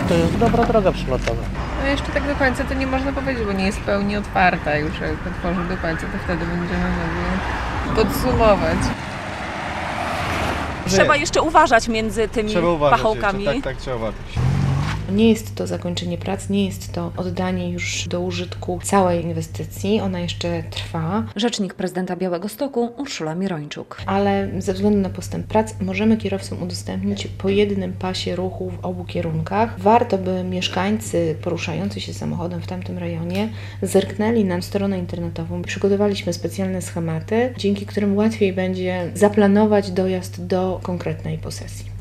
To jest dobra droga przelotowa. No jeszcze tak do końca to nie można powiedzieć, bo nie jest w pełni otwarta. Już jak otworzy do końca, to wtedy będziemy mogli podsumować. Trzeba jeszcze uważać między tymi pachołkami. Tak, trzeba uważać. Nie jest to zakończenie prac, nie jest to oddanie już do użytku całej inwestycji, ona jeszcze trwa. Rzecznik prezydenta Białegostoku Urszula Mirończuk. Ale ze względu na postęp prac możemy kierowcom udostępnić po jednym pasie ruchu w obu kierunkach. Warto, by mieszkańcy poruszający się samochodem w tamtym rejonie zerknęli na stronę internetową. Przygotowaliśmy specjalne schematy, dzięki którym łatwiej będzie zaplanować dojazd do konkretnej posesji.